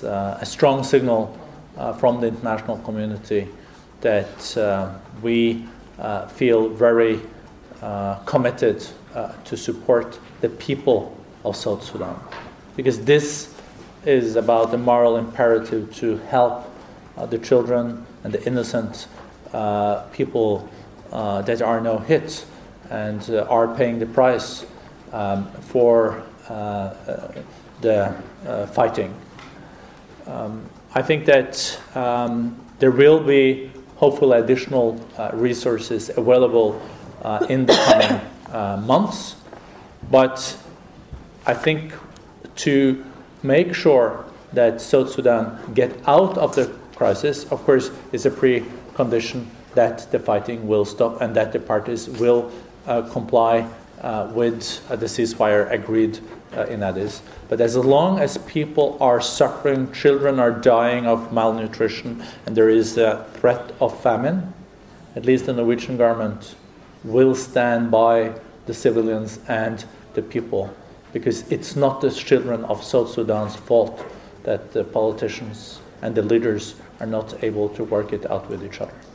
is a strong signal from the international community that we feel very committed to support the people of South Sudan, because this is about the moral imperative to help the children and the innocent people that are now hit and are paying the price for the fighting. I think that there will be hopefully additional resources available in the coming months, but I think to make sure that South Sudan get out of the crisis, of course, is a precondition that the fighting will stop and that the parties will comply with the ceasefire agreed in Addis. But as long as people are suffering, children are dying of malnutrition, and there is a threat of famine, at least the Norwegian government will stand by the civilians and the people, because it's not the children of South Sudan's fault that the politicians and the leaders are not able to work it out with each other.